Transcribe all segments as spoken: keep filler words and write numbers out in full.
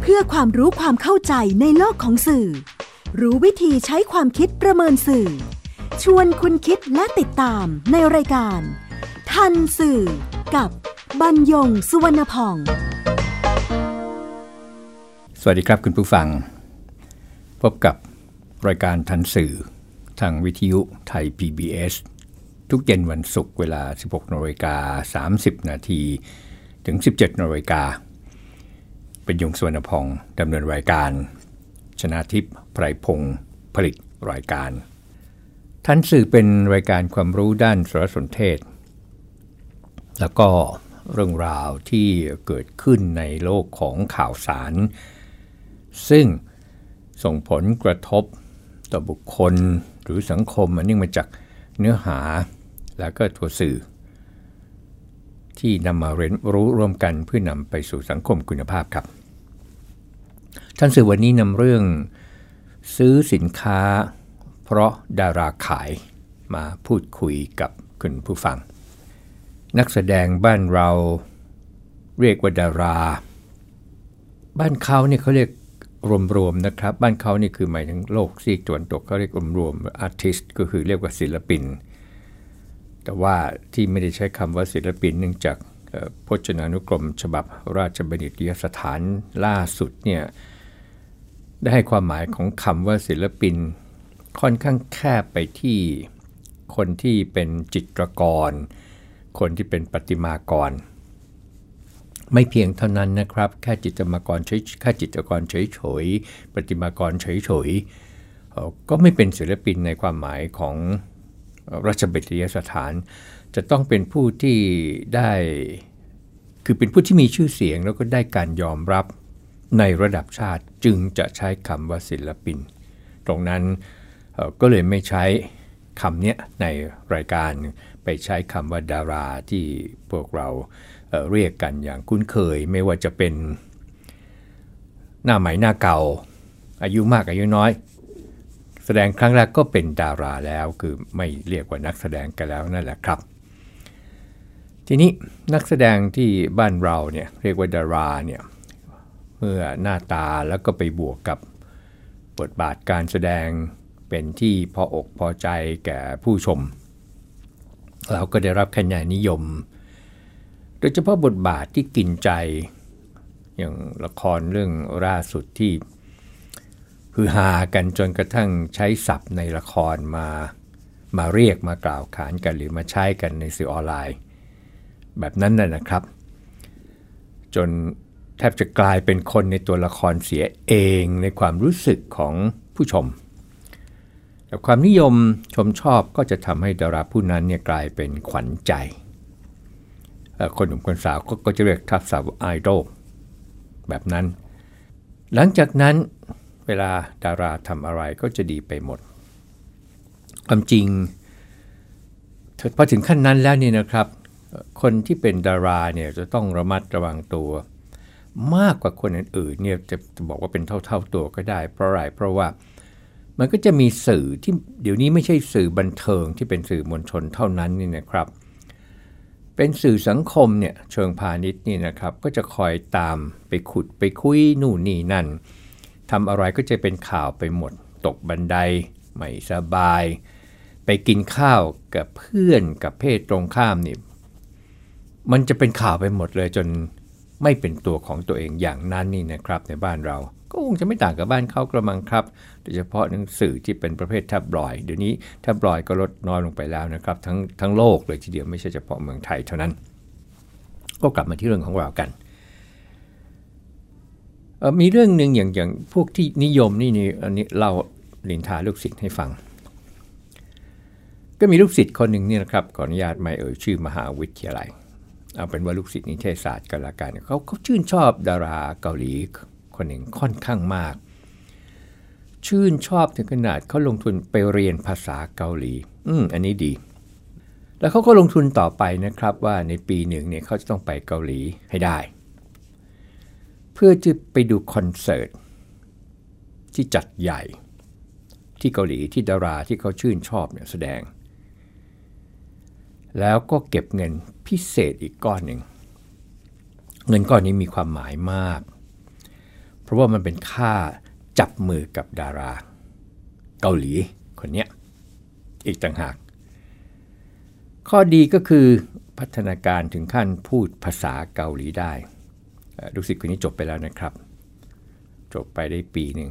พื่อความรู้ความเข้าใจในโลกของสื่อรู้วิธีใช้ความคิดประเมินสื่อชวนคุณคิดและติดตามในรายการทันสื่อกับบรรยงสุวรรณพองสวัสดีครับคุณผู้ฟังพบกับรายการทันสื่อทางวิทยุไทย พี บี เอส ทุกเย็นวันศุกร์เวลา สิบหกนาฬิกาสามสิบนาที ถึง สิบเจ็ดนาฬิกาเป็นยงสุวรรณพองดำเนินรายการชนาทิพย์ไพรพงศ์ผลิตรายการทันสื่อเป็นรายการความรู้ด้านสารสนเทศแล้วก็เรื่องราวที่เกิดขึ้นในโลกของข่าวสารซึ่งส่งผลกระทบต่อบุคคลหรือสังคมอันเนื่องมาจากเนื้อหาและก็ตัวสื่อที่นำมาเรียนรู้ร่วมกันเพื่อนำไปสู่สังคมคุณภาพครับท่านสื่อวันนี้นำเรื่องซื้อสินค้าเพราะดาราขายมาพูดคุยกับคุณผู้ฟังนักแสดงบ้านเราเรียกว่าดาราบ้านเขาเนี่ยเขาเรียกรวมๆนะครับบ้านเขานี่คือหมายถึงโลกซีกตะวันตกเขาเรียกรวมๆ artist ก็คือเรียกว่าศิลปินแต่ว่าที่ไม่ได้ใช้คำว่าศิลปินเนื่องจากพจนานุกรมฉบับราชบัณฑิตยสถานล่าสุดเนี่ยได้ให้ความหมายของคำว่าศิลปินค่อนข้างแคบไปที่คนที่เป็นจิตรกรคนที่เป็นประติมากรไม่เพียงเท่านั้นนะครับแค่จิตรกรเฉยแค่จิตรกรเฉยๆประติมากรเฉยๆก็ไม่เป็นศิลปินในความหมายของราชบัณฑิตยสถานจะต้องเป็นผู้ที่ได้คือเป็นผู้ที่มีชื่อเสียงแล้วก็ได้การยอมรับในระดับชาติจึงจะใช้คำว่าศิลปินตรงนั้นก็เลยไม่ใช้คำนี้ในรายการไปใช้คำว่าดาราที่พวกเราเอ่อเรียกกันอย่างคุ้นเคยไม่ว่าจะเป็นหน้าใหม่หน้าเก่าอายุมากอายุน้อยแสดงครั้งแรกก็เป็นดาราแล้วคือไม่เรียกว่านักแสดงกันแล้วนั่นแหละครับทีนี้นักแสดงที่บ้านเราเนี่ยเรียกว่าดาราเนี่ยเมื่อหน้าตาแล้วก็ไปบวกกับบทบาทการแสดงเป็นที่พออกพอใจแก่ผู้ชมเราก็ได้รับคะแนนนิยมโดยเฉพาะบทบาทที่กินใจอย่างละครเรื่องล่าสุดที่ฮือฮากันจนกระทั่งใช้ศัพท์ในละครมามาเรียกมากล่าวขานกันหรือมาใช้กันในสื่อออนไลน์แบบนั้นน่ะนะครับจนแทบจะกลายเป็นคนในตัวละครเสียเองในความรู้สึกของผู้ชมแต่ความนิยมชมชอบก็จะทำให้ดาราผู้นั้นเนี่ยกลายเป็นขวัญใจคนหนุ่มคนสาวก็จะเรียกทับศัพท์ไอดอลแบบนั้นหลังจากนั้นเวลาดาราทำอะไรก็จะดีไปหมดความจริงพอถึงขั้นนั้นแล้วนี่นะครับคนที่เป็นดาราเนี่ยจะต้องระมัดระวังตัวมากกว่าคนอื่นๆเนี่ยจะบอกว่าเป็นเท่าๆตัวก็ได้เพราะอะไรเพราะว่ามันก็จะมีสื่อที่เดี๋ยวนี้ไม่ใช่สื่อบันเทิงที่เป็นสื่อมวลชนเท่านั้นนี่นะครับเป็นสื่อสังคมเนี่ยเชิงพาณิชย์นี่นะครับก็จะคอยตามไปขุดไปคุยนู่นนี่นั่นทำอะไรก็จะเป็นข่าวไปหมดตกบันไดไม่สบายไปกินข้าวกับเพื่อนกับเพศตรงข้ามนี่มันจะเป็นข่าวไปหมดเลยจนไม่เป็นตัวของตัวเองอย่างนั้นนี่นะครับในบ้านเราก็คงจะไม่ต่างกับบ้านเขากระมังครับโดยเฉพาะหนังสือที่เป็นประเภทแท็บลอยด์เดี๋ยวนี้แท็บลอยด์ก็ลดน้อยลงไปแล้วนะครับทั้งทั้งโลกเลยทีเดียวไม่ใช่เฉพาะเมืองไทยเท่านั้นก็กลับมาที่เรื่องของเรากันมีเรื่องนึงอย่างอย่างพวกที่นิยมนี่นี่อันนี้เล่าลินทาลูกศิษย์ให้ฟังก็มีลูกศิษย์คนหนึ่งนี่นะครับขออนุญาตไม่เอ่ยชื่อมหาวิทยาลัยเอาเป็นว่าลูกศิษย์นิเทศศาสตร์กันละกันเขาเขาชื่นชอบดาราเกาหลีคนหนึ่งค่อนข้างมากชื่นชอบถึงขนาดเขาลงทุนไปเรียนภาษาเกาหลีอืมอันนี้ดีแล้วเขาก็ลงทุนต่อไปนะครับว่าในปีหนึ่งเนี่ยเขาจะต้องไปเกาหลีให้ได้เพื่อจะไปดูคอนเสิร์ตที่จัดใหญ่ที่เกาหลีที่ดาราที่เขาชื่นชอบเนี่ยแสดงแล้วก็เก็บเงินพิเศษอีกก้อนหนึ่งเงินก้อนนี้มีความหมายมากเพราะว่ามันเป็นค่าจับมือกับดาราเกาหลีคนเนี้ยอีกต่างหากข้อดีก็คือพัฒนาการถึงขั้นพูดภาษาเกาหลีได้ลูกศิษย์คนนี้จบไปแล้วนะครับจบไปได้ปีหนึ่ง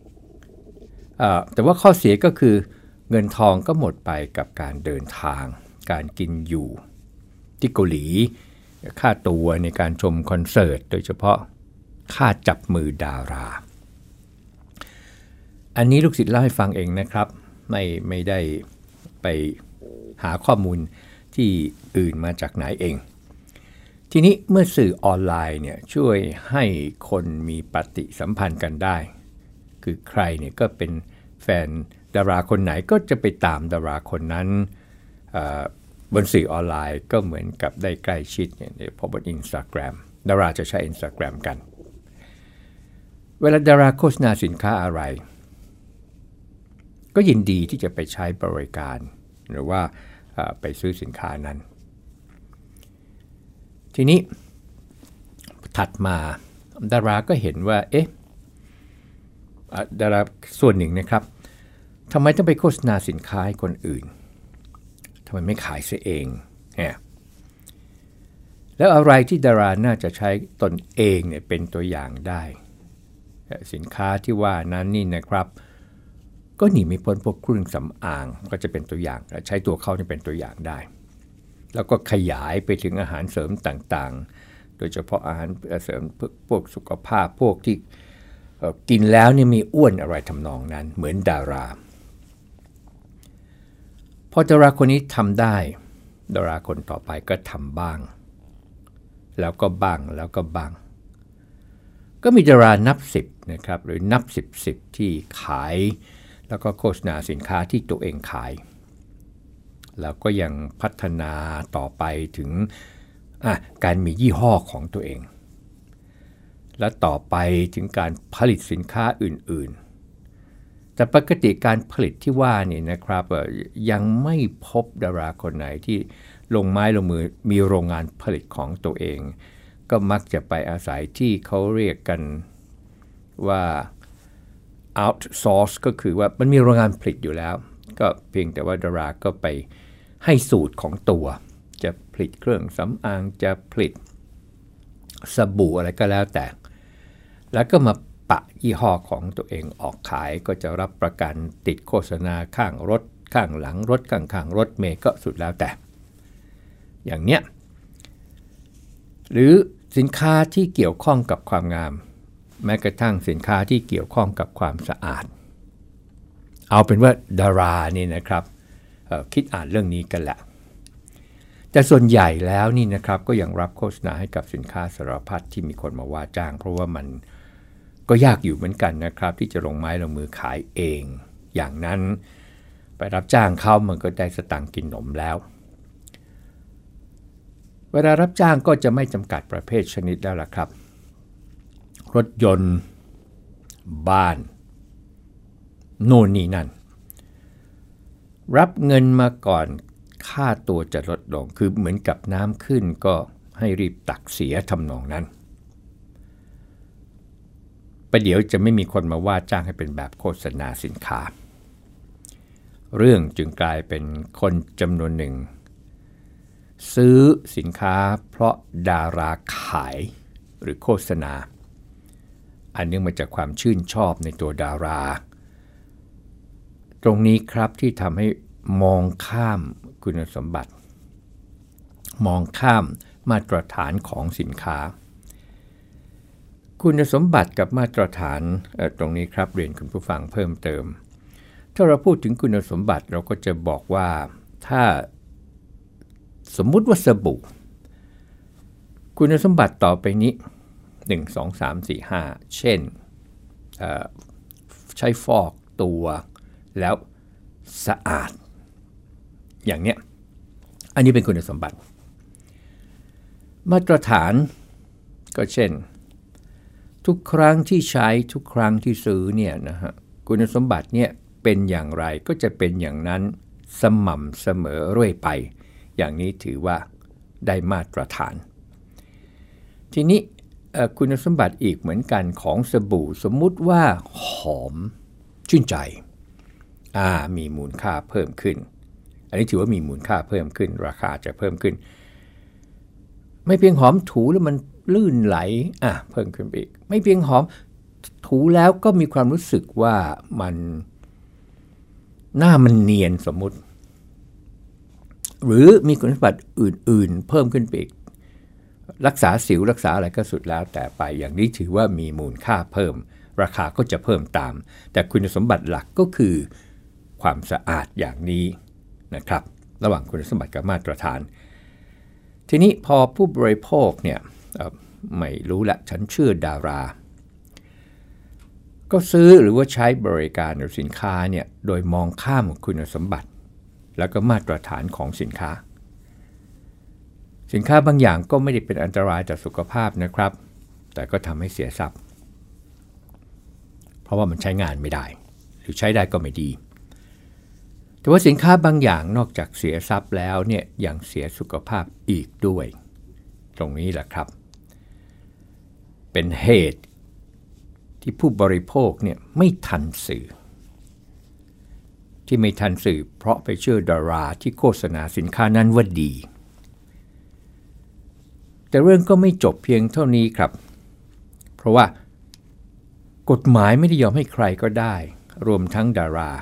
แต่ว่าข้อเสียก็คือเงินทองก็หมดไปกับการเดินทางการกินอยู่ที่เกาหลีค่าตัวในการชมคอนเสิร์ตโดยเฉพาะค่าจับมือดาราอันนี้ลูกศิษย์เล่าให้ฟังเองนะครับไม่ไม่ได้ไปหาข้อมูลที่อื่นมาจากไหนเองทีนี้เมื่อสื่อออนไลน์เนี่ยช่วยให้คนมีปฏิสัมพันธ์กันได้คือใครเนี่ยก็เป็นแฟนดาราคนไหนก็จะไปตามดาราคนนั้นบนสื่อออนไลน์ก็เหมือนกับได้ใกล้ชิดเนี่ยพอบน Instagram ดาราจะใช้ Instagram กันเวลาดาราโฆษณาสินค้าอะไรก็ยินดีที่จะไปใช้บริการหรือว่าไปซื้อสินค้านั้นทีนี้ถัดมาดาราก็เห็นว่าเอ๊ะดาราส่วนหนึ่งนะครับทำไมต้องไปโฆษณาสินค้าให้คนอื่นทำไมไม่ขายเสียเองเนี่ยแล้วอะไรที่ดาราน่าจะใช้ตนเองเนี่ยเป็นตัวอย่างได้สินค้าที่ว่านั้นนี่นะครับก็หนีไม่พ้นพวกเครื่องสำอางก็จะเป็นตัวอย่างใช้ตัวเขาเป็นตัวอย่างได้แล้วก็ขยายไปถึงอาหารเสริมต่างๆโดยเฉพาะอาหารเสริมพวกสุขภาพพวกที่กินแล้วเนี่ยมีอ้วนอะไรทำนองนั้นเหมือนดาราพอดาราคนนี้ทำได้ดาราคนต่อไปก็ทำบ้างแล้วก็บ้างแล้วก็บ้างก็มีดารานับสิบนะครับหรือนับสิบสิบที่ขายแล้วก็โฆษณาสินค้าที่ตัวเองขายแล้วก็ยังพัฒนาต่อไปถึงการมียี่ห้อของตัวเองและต่อไปถึงการผลิตสินค้าอื่นๆแต่ปกติการผลิตที่ว่านี่นะครับยังไม่พบดาราคนไหนที่ลงไม้ลงมือมีโรงงานผลิตของตัวเองก็มักจะไปอาศัยที่เขาเรียกกันว่า outsource ก็คือว่ามันมีโรงงานผลิตอยู่แล้วก็เพียงแต่ว่าดาราก็ไปให้สูตรของตัวจะผลิตเครื่องสำอางจะผลิตสบู่อะไรก็แล้วแต่แล้วก็มาปะยี่ห้อของตัวเองออกขายก็จะรับประกันติดโฆษณาข้างรถข้างหลังรถข้างๆรถเมล์ก็สุดแล้วแต่อย่างเนี้ยหรือสินค้าที่เกี่ยวข้องกับความงามแม้กระทั่งสินค้าที่เกี่ยวข้องกับความสะอาดเอาเป็นว่าดารานี่นะครับคิดอ่านเรื่องนี้กันแหละแต่ส่วนใหญ่แล้วนี่นะครับก็ยังรับโฆษณาให้กับสินค้าสารพัดที่มีคนมาว่าจ้างเพราะว่ามันก็ยากอยู่เหมือนกันนะครับที่จะลงไม้ลงมือขายเองอย่างนั้นไปรับจ้างเขามันก็ได้สตางค์กินหนมแล้วเวลารับจ้างก็จะไม่จำกัดประเภทชนิดแล้วล่ะครับรถยนต์บ้านโน่นนี่นั่นรับเงินมาก่อนค่าตัวจะลดลงคือเหมือนกับน้ำขึ้นก็ให้รีบตักเสียทำนองนั้นประเดี๋ยวจะไม่มีคนมาว่าจ้างให้เป็นแบบโฆษณาสินค้าเรื่องจึงกลายเป็นคนจำนวนหนึ่งซื้อสินค้าเพราะดาราขายหรือโฆษณาอันเนื่องมาจากความชื่นชอบในตัวดาราตรงนี้ครับที่ทำให้มองข้ามคุณสมบัติมองข้ามมาตรฐานของสินค้าคุณสมบัติกับมาตรฐานตรงนี้ครับเรียนคุณผู้ฟังเพิ่มเติมถ้าเราพูดถึงคุณสมบัติเราก็จะบอกว่าถ้าสมมุติว่าสบู่คุณสมบัติต่อไปนี้หนึ่ง สอง สาม สี่ ห้าเช่นใช้ฟอกตัวแล้วสะอาดอย่างเนี้ยอันนี้เป็นคุณสมบัติมาตรฐานก็เช่นทุกครั้งที่ใช้ทุกครั้งที่ซื้อเนี่ยนะฮะคุณสมบัติเนี่ยเป็นอย่างไรก็จะเป็นอย่างนั้นสม่ำเสมอเรื่อยไปอย่างนี้ถือว่าได้มาตรฐานทีนี้คุณสมบัติอีกเหมือนกันของสบู่สมมุติว่าหอมชื่นใจอ่ามีมูลค่าเพิ่มขึ้นอันนี้ถือว่ามีมูลค่าเพิ่มขึ้นราคาจะเพิ่มขึ้นไม่เพียงหอมถูแล้วมันลื่นไหลอ่ะเพิ่มขึ้นอีกไม่เพียงหอมถูแล้วก็มีความรู้สึกว่ามันหน้ามันเนียนสมมุติหรือมีคุณสมบัติอื่นๆเพิ่มขึ้นไปอีกรักษาสิวรักษาอะไรก็สุดแล้วแต่ไปอย่างนี้ถือว่ามีมูลค่าเพิ่มราคาก็จะเพิ่มตามแต่คุณสมบัติหลักก็คือความสะอาดอย่างนี้นะครับระหว่างคุณสมบัติกับมาตรฐานทีนี้พอผู้บริโภคเนี่ยไม่รู้ละฉันเชื่อดาราก็ซื้อหรือว่าใช้บริการหรือสินค้าเนี่ยโดยมองข้ามคุณสมบัติแล้วก็มาตรฐานของสินค้าสินค้าบางอย่างก็ไม่ได้เป็นอันตรายต่อสุขภาพนะครับแต่ก็ทำให้เสียทรัพย์เพราะว่ามันใช้งานไม่ได้หรือใช้ได้ก็ไม่ดีแต่ว่าสินค้าบางอย่างนอกจากเสียทรัพย์แล้วเนี่ยยังเสียสุขภาพอีกด้วยตรงนี้แหละครับเป็นเหตุที่ผู้บริโภคเนี่ยไม่ทันสื่อที่ไม่ทันสื่อเพราะไปเชื่อดาราที่โฆษณาสินค้านั้นว่าดีแต่เรื่องก็ไม่จบเพียงเท่านี้ครับเพราะว่ากฎหมายไม่ได้ยอมให้ใครก็ได้รวมทั้งดารา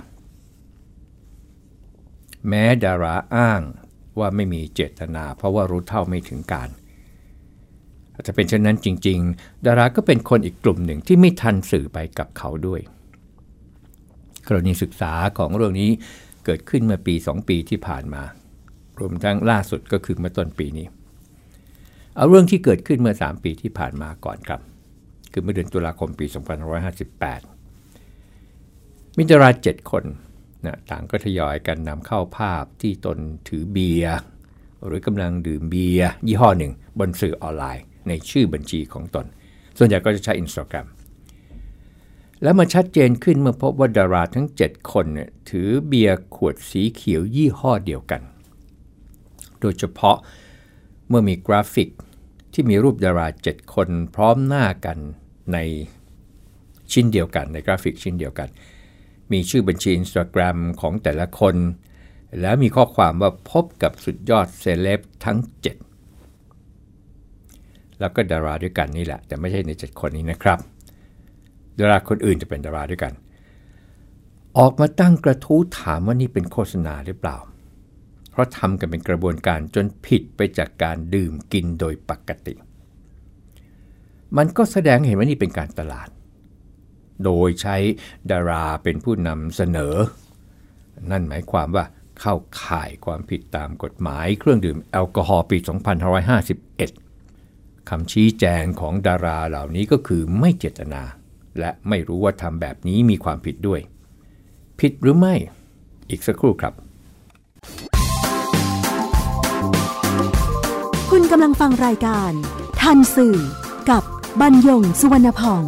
แม้ดาราอ้างว่าไม่มีเจตนาเพราะว่ารู้เท่าไม่ถึงการอาจจะเป็นเช่นนั้นจริงๆดาราก็เป็นคนอีกกลุ่มหนึ่งที่ไม่ทันสื่อไปกับเขาด้วยกรณีศึกษาของเรื่องนี้เกิดขึ้นเมื่อปีสองปีที่ผ่านมารวมทั้งล่าสุดก็คือเมื่อต้นปีนี้เอาเรื่องที่เกิดขึ้นเมื่อสามปีที่ผ่านมาก่อนครับคือเมื่อเดือนตุลาคมปีสองพันห้าร้อยห้าสิบแปดมีดาราเจ็ดคนนะต่างก็ทยอยกันนำเข้าภาพที่ตนถือเบียร์หรือกำลังดื่มเบียร์ยี่ห้อหนึ่งบนสื่อออนไลน์ในชื่อบัญชีของตนส่วนใหญ่ก็จะใช้ Instagram แล้วมาชัดเจนขึ้นเมื่อพบว่าดาราทั้งเจ็ดคนเนี่ยถือเบียร์ขวดสีเขียวยี่ห้อเดียวกันโดยเฉพาะเมื่อมีกราฟิกที่มีรูปดาราเจ็ดคนพร้อมหน้ากันในชิ้นเดียวกันในกราฟิกชิ้นเดียวกันมีชื่อบัญชี Instagram ของแต่ละคนแล้วมีข้อความว่าพบกับสุดยอดเซเลบทั้งเจ็ดแล้วก็ดาราด้วยกันนี่แหละแต่ไม่ใช่ในเจ็ดคนนี้นะครับดาราคนอื่นจะเป็นดาราด้วยกันออกมาตั้งกระทู้ถามว่านี่เป็นโฆษณาหรือเปล่าเพราะทำกันเป็นกระบวนการจนผิดไปจากการดื่มกินโดยปกติมันก็แสดงเห็นว่านี่เป็นการตลาดโดยใช้ดาราเป็นผู้นำเสนอนั่นหมายความว่าเข้าข่ายความผิดตามกฎหมายเครื่องดื่มแอลกอฮอล์ปีสองพันห้าร้อยห้าสิบเอ็ดคำชี้แจงของดาราเหล่านี้ก็คือไม่เจตนาและไม่รู้ว่าทำแบบนี้มีความผิดด้วยผิดหรือไม่อีกสักครู่ครับคุณกำลังฟังรายการทันสื่อกับบรรยงสุวรรณพอง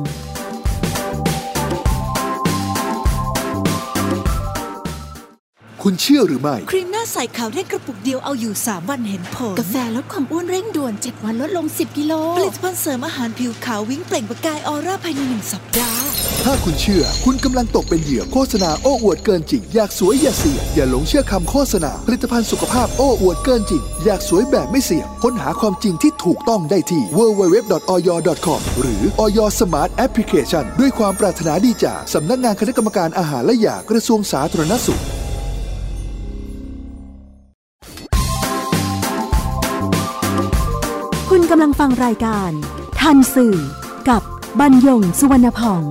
คุณเชื่อหรือไม่ครีมหน้าใสขาวเร่งกระปุกเดียวเอาอยู่สามวันเห็นผลกาแฟลดความอ้วนเร่งด่วนเจ็ดวันลดลงสิบกิโลผลิตภัณฑ์เสริมอาหารผิวขาววิ่งเปล่งประกายออร่าภายในหนึ่งสัปดาห์ถ้าคุณเชื่อคุณกำลังตกเป็นเหยื่อโฆษณาโอ้อวดเกินจริงอยากสวยอย่าเสี่ยงอย่าหลงเชื่อคำโฆษณาผลิตภัณฑ์สุขภาพโอ้อวดเกินจริงอยากสวยแบบไม่เสี่ยงค้นหาความจริงที่ถูกต้องได้ที่ ดับเบิลยู ดับเบิลยู ดับเบิลยู ดอท ออย ดอท คอม หรือ อย Smart Application ด้วยความปรารถนาดีจากสำนักงานคณะกรรมการอาหารและยากระทรวงสาธารณสุขคุณกำลังฟังรายการทันสื่อกับบรรยงสุวรรณพอง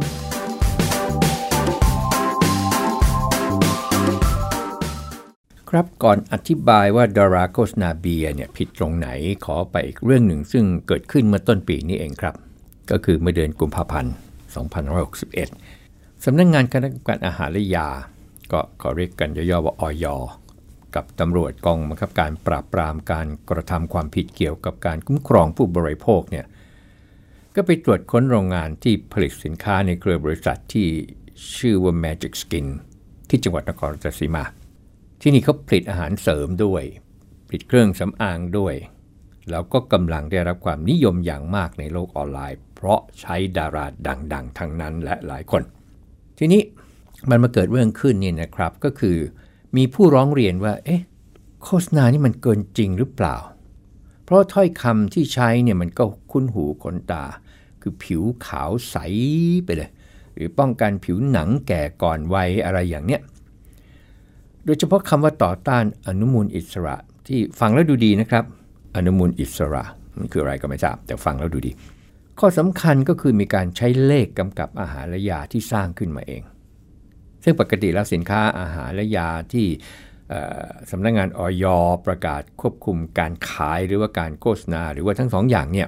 ครับก่อนอธิบายว่าดาราโฆษณาเบียร์เนี่ยผิดตรงไหนขอไปอีกเรื่องหนึ่งซึ่งเกิดขึ้นเมื่อต้นปีนี้เองครับก็คือเมื่อเดือนกุมภาพันธ์สองพันห้าร้อยหกสิบเอ็ดสำนักงานคณะกรรมการอาหารและยาก็ขอเรียกกันย่อๆว่าอย.กับตำรวจกองบังคับการปราบปรามการกระทำความผิดเกี่ยวกับการคุ้มครองผู้บริโภคเนี่ยก็ไปตรวจค้นโรงงานที่ผลิตสินค้าในเครือบริษัทที่ชื่อว่า Magic Skin ที่จังหวัดนครราชสีมาที่นี่เขาผลิตอาหารเสริมด้วยผลิตเครื่องสำอางด้วยแล้วก็กำลังได้รับความนิยมอย่างมากในโลกออนไลน์เพราะใช้ดาราดังๆทั้งนั้นและหลายคนทีนี้มันมาเกิดเรื่องขึ้นนี่นะครับก็คือมีผู้ร้องเรียนว่าเอ๊ะโฆษณานี่มันเกินจริงหรือเปล่าเพราะถ้อยคำที่ใช้เนี่ยมันก็คุ้นหูขนตาคือผิวขาวใสไปเลยหรือป้องกันผิวหนังแก่ก่อนวัยอะไรอย่างเนี้ยโดยเฉพาะคำว่าต่อต้านอนุมูลอิสระที่ฟังแล้วดูดีนะครับอนุมูลอิสระมันคืออะไรก็ไม่ทราบแต่ฟังแล้วดูดีข้อสำคัญก็คือมีการใช้เลขกำกับอาหารและยาที่สร้างขึ้นมาเองซึ่งปกติแล้วสินค้าอาหารและยาที่สำนักงานอย.ประกาศควบคุมการขายหรือว่าการโฆษณาหรือว่าทั้งสองอย่างเนี่ย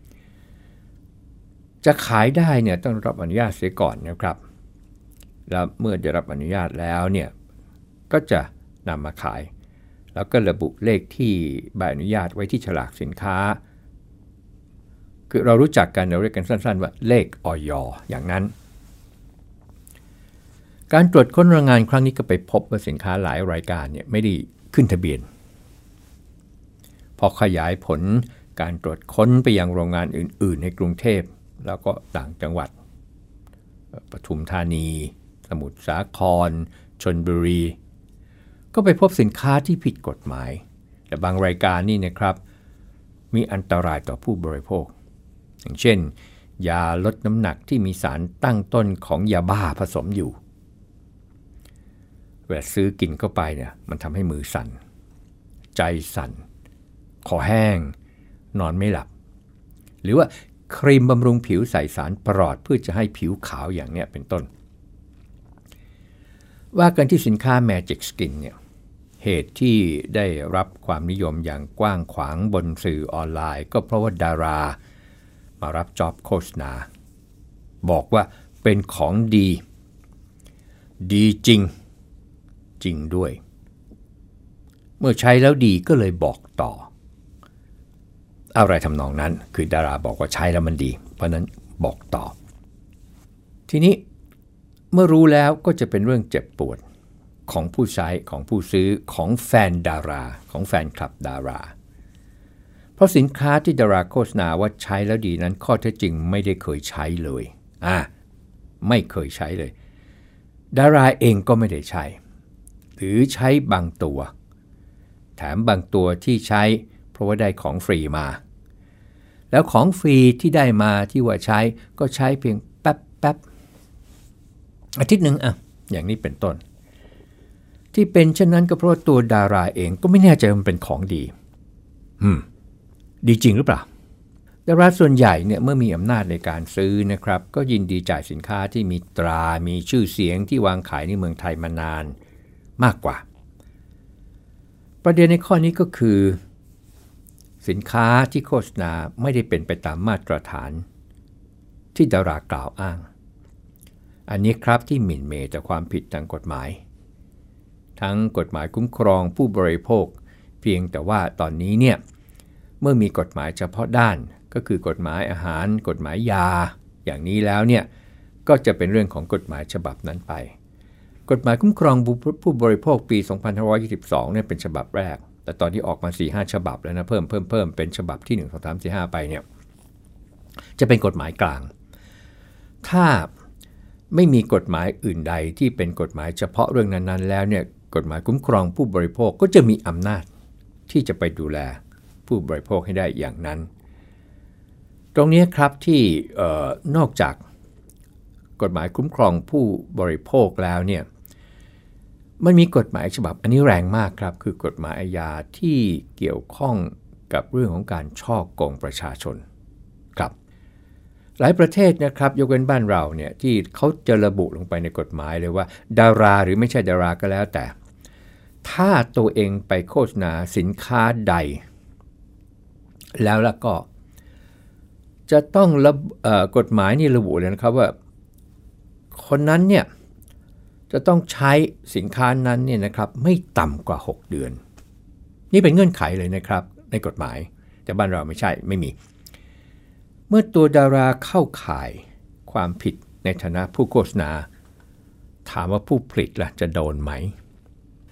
จะขายได้เนี่ยต้องรับอนุญาตเสียก่อนนะครับแล้วเมื่อได้รับอนุญาตแล้วเนี่ยก็จะนำมาขายแล้วก็ระบุเลขที่ใบอนุญาตไว้ที่ฉลากสินค้าคือเรารู้จักกันเราเรียกกันสั้นๆว่าเลขอย.อย่างนั้นการตรวจค้นโรงงานครั้งนี้ก็ไปพบว่าสินค้าหลายรายการเนี่ยไม่ได้ขึ้นทะเบียนพอขยายผลการตรวจค้นไปยังโรงงานอื่นๆในกรุงเทพแล้วก็ต่างจังหวัดปทุมธานีสมุทรสาครชลบุรีก็ไปพบสินค้าที่ผิดกฎหมายแต่บางรายการนี่นะครับมีอันตรายต่อผู้บริโภคอย่างเช่นยาลดน้ำหนักที่มีสารตั้งต้นของยาบ้าผสมอยู่เวลาซื้อกินเข้าไปเนี่ยมันทำให้มือสั่นใจสั่นคอแห้งนอนไม่หลับหรือว่าครีมบำรุงผิวใส่สารปลอดเพื่อจะให้ผิวขาวอย่างเนี้ยเป็นต้นว่ากันที่สินค้า Magic Skin เนี่ยเหตุที่ได้รับความนิยมอย่างกว้างขวางบนสื่อออนไลน์ก็เพราะว่าดารามารับจ็อบโฆษณาบอกว่าเป็นของดีดีจริงจริงด้วยเมื่อใช้แล้วดีก็เลยบอกต่ออะไรทำนองนั้นคือดาราบอกว่าใช้แล้วมันดีเพราะนั้นบอกต่อทีนี้เมื่อรู้แล้วก็จะเป็นเรื่องเจ็บปวดของผู้ใช้ของผู้ซื้อของแฟนดาราของแฟนคลับดาราเพราะสินค้าที่ดาราโฆษณาว่าใช้แล้วดีนั้นข้อเท็จจริงไม่ได้เคยใช้เลยอ่ะไม่เคยใช้เลยดาราเองก็ไม่ได้ใช้หรือใช้บางตัวแถมบางตัวที่ใช้เพราะว่าได้ของฟรีมาแล้วของฟรีที่ได้มาที่ว่าใช้ก็ใช้เพียงแป๊บแป๊บอาทิตย์หนึ่งอ่ะอย่างนี้เป็นต้นที่เป็นเช่นนั้นก็เพราะตัวดาราเองก็ไม่แน่ใจมันเป็นของดีอืมดีจริงหรือเปล่าดาราส่วนใหญ่เนี่ยเมื่อมีอำนาจในการซื้อนะครับก็ยินดีจ่ายสินค้าที่มีตรามีชื่อเสียงที่วางขายในเมืองไทยมานานมากกว่าประเด็นในข้อนี้ก็คือสินค้าที่โฆษณาไม่ได้เป็นไปตามมาตรฐานที่ดารากล่าวอ้างอันนี้ครับที่หมิ่นเหม่ต่อความผิดทางกฎหมายทั้งกฎหมายคุ้มครองผู้บริโภคเพียงแต่ว่าตอนนี้เนี่ยเมื่อมีกฎหมายเฉพาะด้านก็คือกฎหมายอาหารกฎหมายยาอย่างนี้แล้วเนี่ยก็จะเป็นเรื่องของกฎหมายฉบับนั้นไปกฎหมายคุ้มครองผู้บริโภคปีสองพันห้าร้อยยี่สิบสองเนี่ยเป็นฉบับแรกแต่ตอนที่ออกมา สี่ห้า ฉบับแล้วนะเพิ่มเพิ่มเพิ่มเป็นฉบับที่หนึ่ง สอง สาม สี่ ห้าไปเนี่ยจะเป็นกฎหมายกลางถ้าไม่มีกฎหมายอื่นใดที่เป็นกฎหมายเฉพาะเรื่องนั้นๆแล้วเนี่ยกฎหมายคุ้มครองผู้บริโภคก็จะมีอำนาจที่จะไปดูแลผู้บริโภคให้ได้อย่างนั้นตรงนี้ครับที่นอกจากกฎหมายคุ้มครองผู้บริโภคแล้วเนี่ยมันมีกฎหมายฉบับอันนี้แรงมากครับคือกฎหมายอาญาที่เกี่ยวข้องกับเรื่องของการฉ้อโกงประชาชนครับหลายประเทศนะครับยกเว้นบ้านเราเนี่ยที่เขาจะระบุลงไปในกฎหมายเลยว่าดาราหรือไม่ใช่ดาราก็แล้วแต่ถ้าตัวเองไปโฆษณาสินค้าใดแล้วแล้วก็จะต้องระเอ่อกฎหมายนี่ระบุเลยนะครับว่าคนนั้นเนี่ยจะต้องใช้สินค้านั้นเนี่ยนะครับไม่ต่ำกว่าหกเดือนนี่เป็นเงื่อนไขเลยนะครับในกฎหมายแต่บ้านเราไม่ใช่ไม่มีเมื่อตัวดาราเข้าข่ายความผิดในฐานะผู้โฆษณาถามว่าผู้ผลิตล่ะจะโดนไหม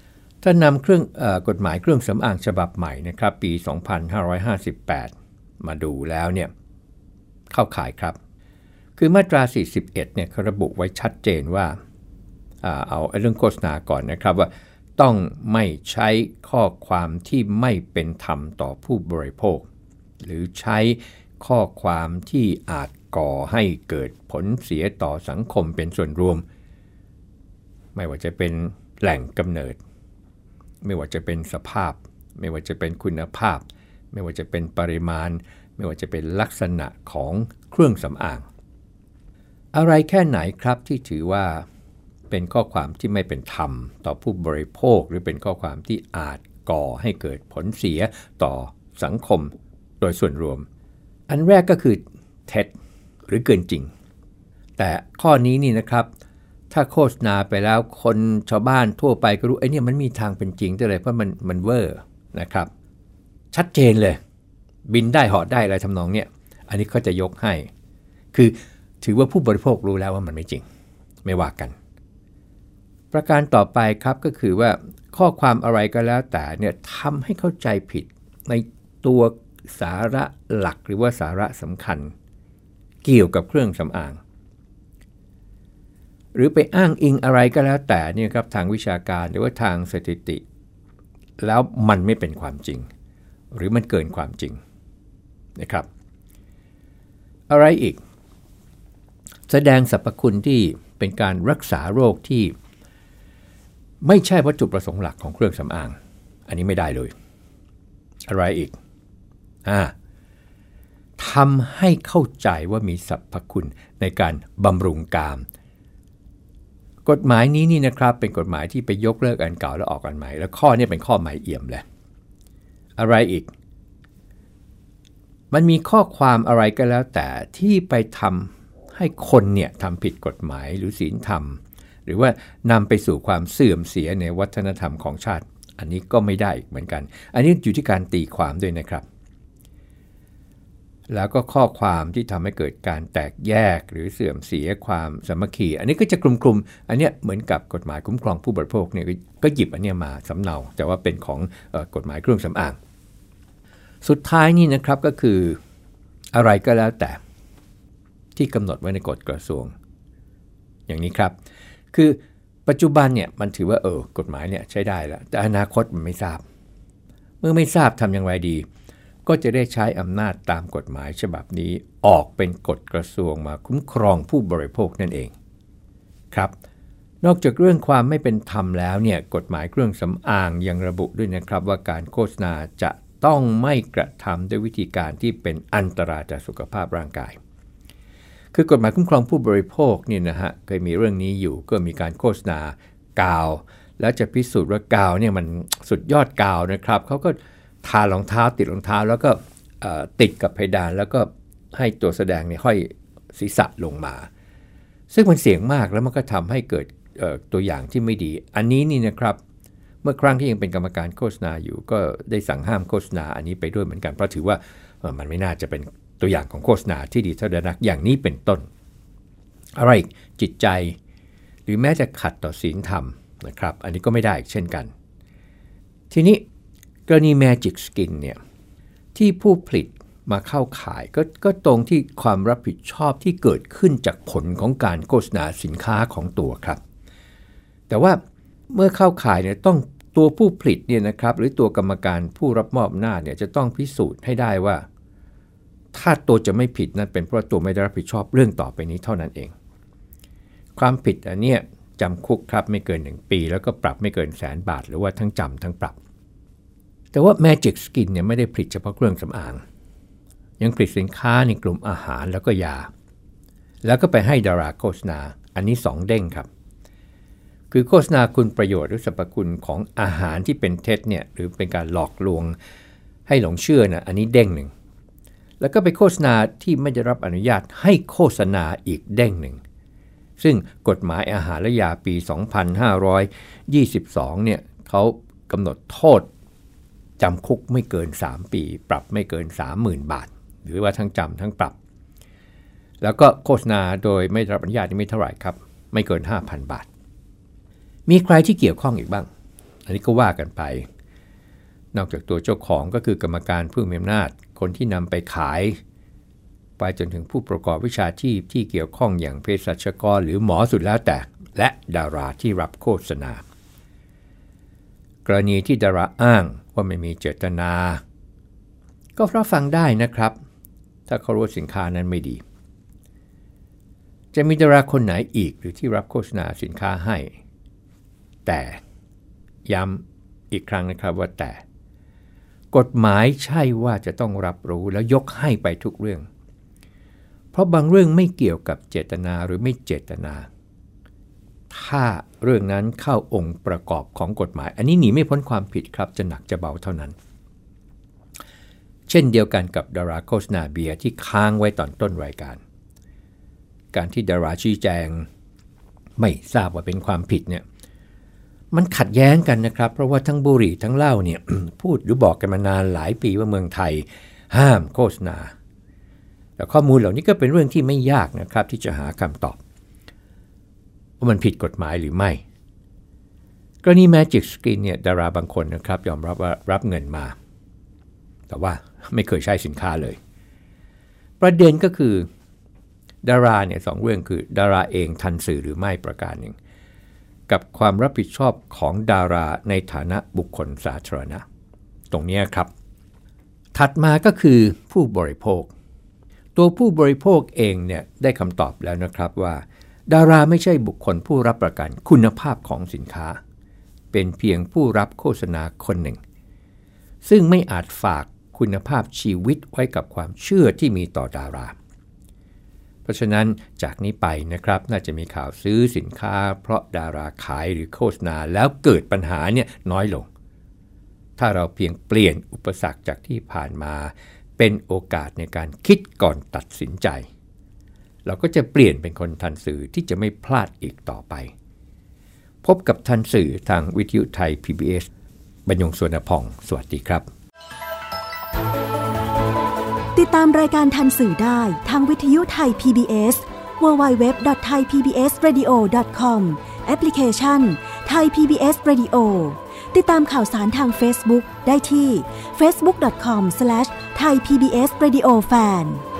ถ้านำเครื่องเอ่อกฎหมายเครื่องสำอางฉบับใหม่นะครับปีสองพันห้าร้อยห้าสิบแปดมาดูแล้วเนี่ยเข้าข่ายครับคือมาตราสี่สิบเอ็ดเนี่ยเขาระบุไว้ชัดเจนว่าเอาเรื่องโฆษณาก่อนนะครับว่าต้องไม่ใช้ข้อความที่ไม่เป็นธรรมต่อผู้บริโภคหรือใช้ข้อความที่อาจก่อให้เกิดผลเสียต่อสังคมเป็นส่วนรวมไม่ว่าจะเป็นแหล่งกำเนิดไม่ว่าจะเป็นสภาพไม่ว่าจะเป็นคุณภาพไม่ว่าจะเป็นปริมาณไม่ว่าจะเป็นลักษณะของเครื่องสำอางอะไรแค่ไหนครับที่ถือว่าเป็นข้อความที่ไม่เป็นธรรมต่อผู้บริโภคหรือเป็นข้อความที่อาจก่อให้เกิดผลเสียต่อสังคมโดยส่วนรวมอันแรกก็คือเท็จหรือเกินจริงแต่ข้อนี้นี่นะครับถ้าโฆษณาไปแล้วคนชาวบ้านทั่วไปก็รู้ไอ้นี่มันมีทางเป็นจริงได้เลยเพราะมันมันเวอร์นะครับชัดเจนเลยบินได้เหาะได้อะไรทำนองเนี้ยอันนี้ก็จะยกให้คือถือว่าผู้บริโภครู้แล้วว่ามันไม่จริงไม่ว่ากันประการต่อไปครับก็คือว่าข้อความอะไรก็แล้วแต่เนี่ยทำให้เข้าใจผิดในตัวสาระหลักหรือว่าสาระสำคัญเกี่ยวกับเครื่องสำอางหรือไปอ้างอิงอะไรก็แล้วแต่เนี่ยครับทางวิชาการหรือว่าทางสถิติแล้วมันไม่เป็นความจริงหรือมันเกินความจริงนะครับอะไรอีกแสดงสรรพคุณที่เป็นการรักษาโรคที่ไม่ใช่วัตถุประสงค์หลักของเครื่องสำอางอันนี้ไม่ได้เลยอะไรอีกอ่าทำให้เข้าใจว่ามีสรรพคุณในการบำรุงกามกฎหมายนี้นี่นะครับเป็นกฎหมายที่ไปยกเลิกอันเก่าแล้วออกอันใหม่แล้วข้อนี้เป็นข้อใหม่เอี่ยมเลยอะไรอีกมันมีข้อความอะไรก็แล้วแต่ที่ไปทำให้คนเนี่ยทำผิดกฎหมายหรือศีลธรรมหรือว่านำไปสู่ความเสื่อมเสียในวัฒนธรรมของชาติอันนี้ก็ไม่ได้เหมือนกันอันนี้อยู่ที่การตีความด้วยนะครับแล้วก็ข้อความที่ทำให้เกิดการแตกแยกหรือเสื่อมเสียความสามัคคีอันนี้ก็จะคลุมๆอันนี้เหมือนกับกฎหมายคุ้มครองผู้บริโภคเนี่ยก็หยิบอันนี้มาสำเนาแต่ว่าเป็นของเอ่อกฎหมายเครื่องสำอางสุดท้ายนี่นะครับก็คืออะไรก็แล้วแต่ที่กำหนดไว้ในกฎกระทรวงอย่างนี้ครับคือปัจจุบันเนี่ยมันถือว่าเออกฎหมายเนี่ยใช้ได้แล้วแต่อนาคตมันไม่ทราบเมื่อไม่ทราบทำอย่างไรดีก็จะได้ใช้อำนาจตามกฎหมายฉบับนี้ออกเป็นกฎกระทรวงมาคุ้มครองผู้บริโภคนั่นเองครับนอกจากเรื่องความไม่เป็นธรรมแล้วเนี่ยกฎหมายเครื่องสำอางยังระบุด้วยนะครับว่าการโฆษณาจะต้องไม่กระทำด้วยวิธีการที่เป็นอันตรายต่อสุขภาพร่างกายคือกฎหมายคุ้มครองผู้บริโภคเนี่ยนะฮะเคยมีเรื่องนี้อยู่ก็มีการโฆษณากาวแล้วจะพิสูจน์ว่ากาวเนี่ยมันสุดยอดกาวนะครับเขาก็ทารองเท้าติดรองเท้าแล้วก็ติดกับเพดานแล้วก็ให้ตัวแสดงเนี่ยห้อยศีรษะลงมาซึ่งมันเสี่ยงมากแล้วมันก็ทำให้เกิดตัวอย่างที่ไม่ดีอันนี้นี่นะครับเมื่อครั้งที่ยังเป็นกรรมการโฆษณาอยู่ก็ได้สั่งห้ามโฆษณาอันนี้ไปด้วยเหมือนกันเพราะถือว่ามันไม่น่าจะเป็นตัวอย่างของโฆษณาที่ดีเท่าใดนักอย่างนี้เป็นต้นอะไรอีกจิตใจหรือแม้จะขัดต่อศีลธรรมนะครับอันนี้ก็ไม่ได้เช่นกันทีนี้กรณี Magic Skin เนี่ยที่ผู้ผลิตมาเข้าขายก็ก็ตรงที่ความรับผิดชอบที่เกิดขึ้นจากผลของการโฆษณาสินค้าของตัวครับแต่ว่าเมื่อเข้าขายเนี่ยต้องตัวผู้ผลิตเนี่ยนะครับหรือตัวกรรมการผู้รับมอบอำนาจเนี่ยจะต้องพิสูจน์ให้ได้ว่าถ้าตัวจะไม่ผิดนั่นเป็นเพราะตัวไม่ได้รับผิดชอบเรื่องต่อไปนี้เท่านั้นเองความผิดอันเนี้ยจำคุกครับไม่เกินหนึ่งปีแล้วก็ปรับไม่เกินแสนบาทหรือว่าทั้งจำทั้งปรับแต่ว่า Magic Skin เนี่ยไม่ได้ผลิตเฉพาะเครื่องสำอางยังผลิตสินค้าในกลุ่มอาหารแล้วก็ยาแล้วก็ไปให้ดาราโฆษณาอันนี้สองเด้งครับคือโฆษณาคุณประโยชน์หรือสรรพคุณของอาหารที่เป็นเท็จเนี่ยหรือเป็นการหลอกลวงให้หลงเชื่อนะอันนี้เด้งหนึ่งแล้วก็ไปโฆษณาที่ไม่ได้รับอนุญาตให้โฆษณาอีกเด้งหนึ่งซึ่งกฎหมายอาหารและยาปีสองพันห้าร้อยยี่สิบสองเนี่ยเขากำหนดโทษจำคุกไม่เกินสามปีปรับไม่เกิน สามหมื่น บาทหรือว่าทั้งจำทั้งปรับแล้วก็โฆษณาโดยไม่ได้รับอนุญาตนี่ไม่เท่าไหร่ครับไม่เกิน ห้าพัน บาทมีใครที่เกี่ยวข้องอีกบ้างอันนี้ก็ว่ากันไปนอกจากตัวเจ้าของก็คือกรรมการผู้มีอำนาจคนที่นำไปขายไปจนถึงผู้ประกอบวิชาชีพที่เกี่ยวข้องอย่างเภสัชกรหรือหมอสุดแล้วแต่และดาราที่รับโฆษณากรณีที่ดาราอ้างว่าไม่มีเจตนาก็รับฟังได้นะครับถ้าเขารู้สินค้านั้นไม่ดีจะมีดาราคนไหนอีกหรือที่รับโฆษณาสินค้าให้แต่ย้ำอีกครั้งนะครับว่าแต่กฎหมายใช่ว่าจะต้องรับรู้แล้วยกให้ไปทุกเรื่องเพราะบางเรื่องไม่เกี่ยวกับเจตนาหรือไม่เจตนาถ้าเรื่องนั้นเข้าองค์ประกอบของกฎหมายอันนี้หนีไม่พ้นความผิดครับจะหนักจะเบาเท่านั้นเช่นเดียวกันกับดาราโฆษณาเบียร์ที่ค้างไว้ตอนต้นรายการการที่ดาราชี้แจงไม่ทราบว่าเป็นความผิดเนี่ยมันขัดแย้งกันนะครับเพราะว่าทั้งบุหรี่ทั้งเหล้าเนี่ย พูดหรือบอกกันมานานหลายปีว่าเมืองไทยห้ามโฆษณาแต่ข้อมูลเหล่านี้ก็เป็นเรื่องที่ไม่ยากนะครับที่จะหาคำตอบว่ามันผิดกฎหมายหรือไม่กรณี Magic Skin เนี่ยดาราบางคนนะครับยอมรับว่ารับเงินมาแต่ว่าไม่เคยใช้สินค้าเลยประเด็นก็คือดาราเนี่ยสองเรื่องคือดาราเองทันสื่อหรือไม่ประการหนึ่งกับความรับผิดชอบของดาราในฐานะบุคคลสาธารณะตรงนี้ครับถัดมาก็คือผู้บริโภคตัวผู้บริโภคเองเนี่ยได้คำตอบแล้วนะครับว่าดาราไม่ใช่บุคคลผู้รับประกันคุณภาพของสินค้าเป็นเพียงผู้รับโฆษณาคนหนึ่งซึ่งไม่อาจฝากคุณภาพชีวิตไว้กับความเชื่อที่มีต่อดาราเพราะฉะนั้นจากนี้ไปนะครับน่าจะมีข่าวซื้อสินค้าเพราะดาราขายหรือโฆษณาแล้วเกิดปัญหาเนี่ยน้อยลงถ้าเราเพียงเปลี่ยนอุปสรรคจากที่ผ่านมาเป็นโอกาสในการคิดก่อนตัดสินใจเราก็จะเปลี่ยนเป็นคนทันสื่อที่จะไม่พลาดอีกต่อไปพบกับทันสื่อทางวิทยุไทย พี บี เอส บรรยง สวนพองสวัสดีครับติดตามรายการทันสื่อได้ทางวิทยุไทย พี บี เอส ดับเบิลยู ดับเบิลยู ดับเบิลยู ดอท ไทย พี บี เอส เรดิโอ ดอท คอม แอปพลิเคชัน Thai พี บี เอส Radio ติดตามข่าวสารทาง Facebook ได้ที่ เฟซบุ๊ก ดอท คอม สแลช ไทย พี บี เอส เรดิโอ แฟน